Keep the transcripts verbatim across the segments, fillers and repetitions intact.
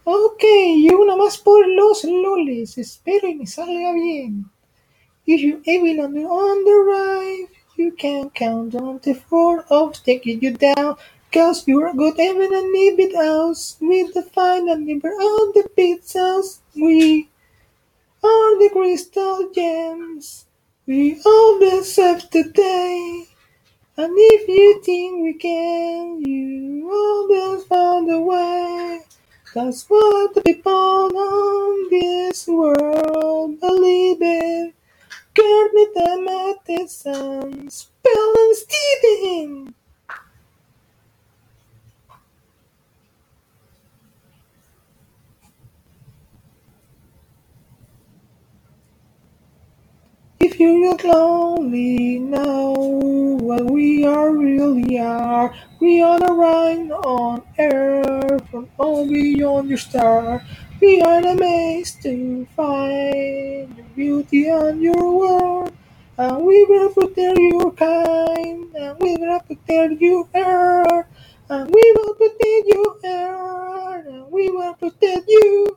Ok, y una más por los loles. Espero y me salga bien. If you evil on the, on the right, you can count on the four of taking you down. Cause you're good even and leave it out. With the final number on the pizzas. We are the crystal gems. We always have today. And if you think we can, you always found a way. That's what the people on this world believe in. Kermit the Matheson, Spell and Steven. If you look lonely now, what we are really are, we are the rain on air from all beyond your star. We are the maze to find your beauty and your world. And we will protect your kind, and we will protect your air, and we will protect your air, and we will protect you.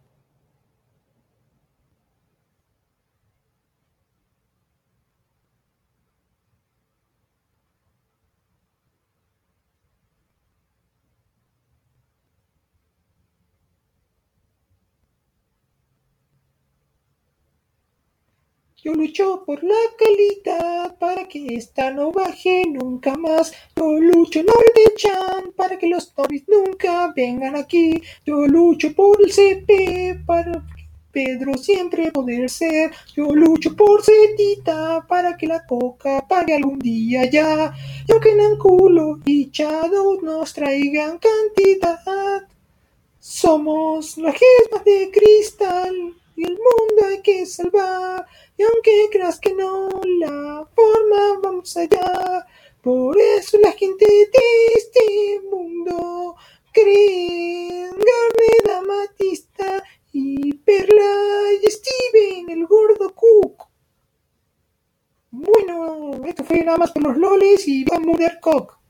Yo lucho por la calidad para que esta no baje nunca más. Yo lucho en nombre de Chan para que los zombies nunca vengan aquí. Yo lucho por el C P para Pedro siempre poder ser. Yo lucho por Zetita para que la coca pague algún día ya. Y aunque Nanculo y Shadow nos traigan cantidad, somos las gemas de cristal y el mundo hay que salvar. Y aunque creas que no, la forma vamos allá. Por eso la gente de este mundo cree en Garnet, Amatista y Perla y Steven, el gordo Cook. Bueno, esto fue nada más por los loles y va a Murder Cock.